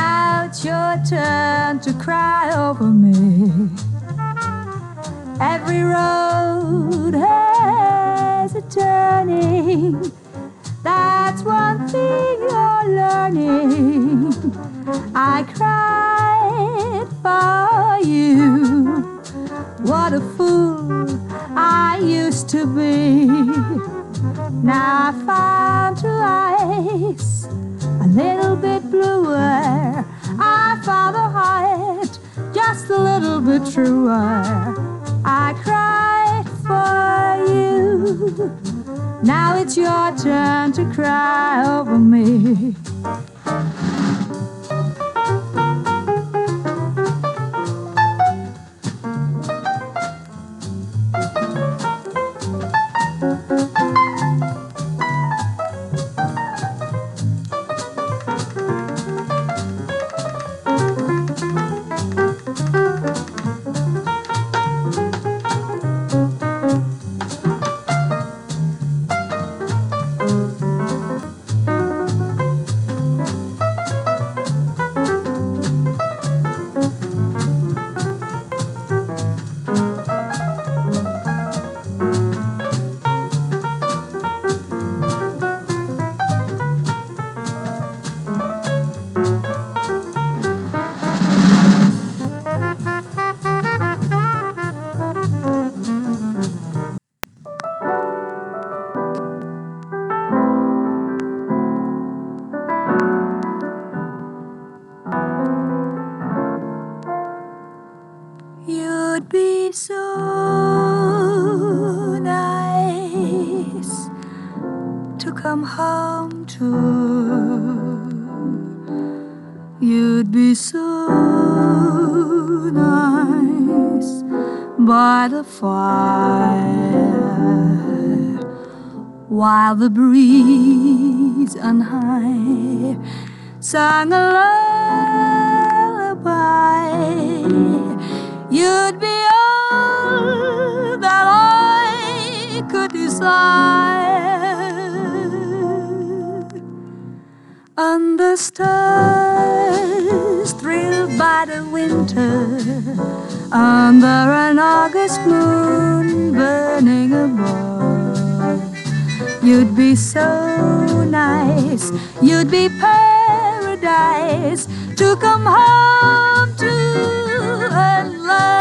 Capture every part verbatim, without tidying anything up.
Now it's your turn to cry over me. Every road has a turning. That's one thing you're learning. I cried for you. What a fool I used to be. Now I found your eyes a little bit bluer. I found a heart just a little bit truer. I cried for you. Now it's your turn to cry over me. You'd be so nice to come home to. You'd be so nice by the fire while the breeze on high sang a lullaby. You'd be all that I could desire. Under stars, thrilled by the winter, under an August moon burning above. You'd be so nice, you'd be paradise to come home to and love.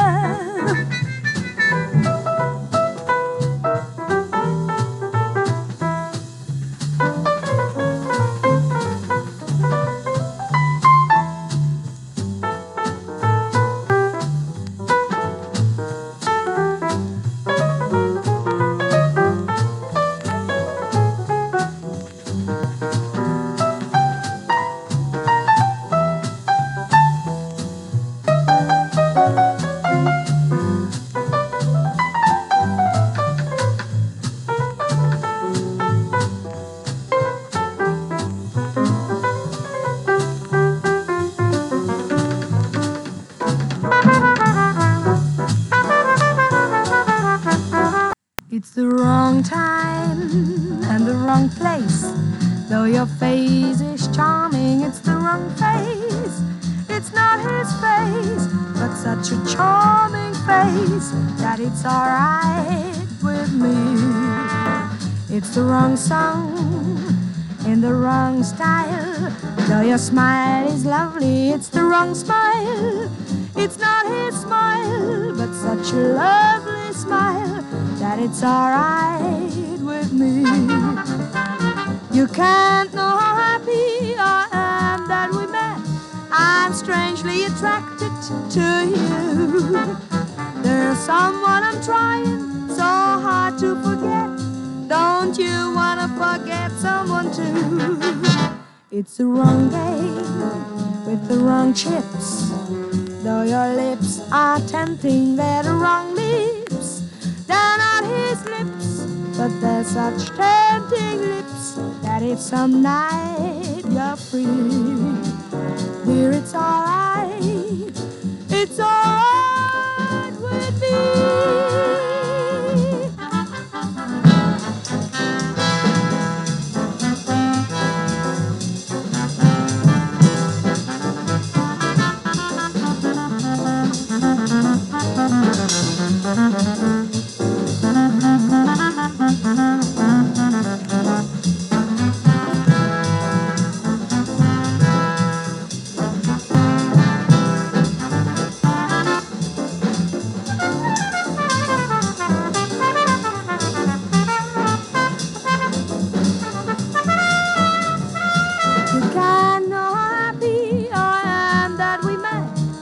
It's the wrong time and the wrong place. Though your face is charming, it's the wrong face. It's not his face, but such a charming face that it's alright with me. It's the wrong song in the wrong style. Though your smile is lovely, it's the wrong smile. It's not his smile, but such a lovely smile that it's alright with me. You can't know how happy I am that we met. I'm strangely attracted to you. There's someone I'm trying so hard to forget. Don't you wanna forget someone too? It's the wrong game with the wrong chips. Though your lips are tempting, they're the wrong lips. They're not his lips, but they're such tempting lips that if some night you're free, dear, it's all